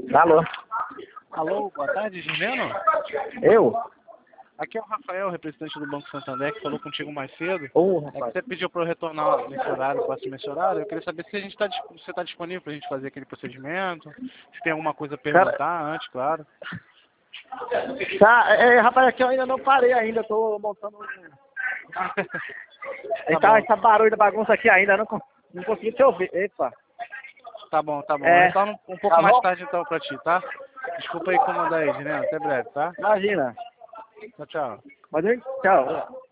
Alô? Alô, boa tarde, Gileno? Eu? Aqui é o Rafael, representante do Banco Santander, que falou contigo mais cedo. Ô, É que rapaz. você pediu para eu retornar nesse horário, próximo esse horário. Eu queria saber se você está disponível para a gente fazer aquele procedimento, se tem alguma coisa a Cara, perguntar antes, claro. tá, rapaz, aqui eu ainda não parei ainda, tô montando Tá bom, essa barulho da bagunça aqui ainda, não consegui te ouvir. Epa. tá bom, tá bom. Eu É, retorno um pouco tá mais bom? tarde então para ti, tá? Desculpa aí incomodar aí, Gileno. Até breve, tá? Imagina. Tchau, tchau. Tchau.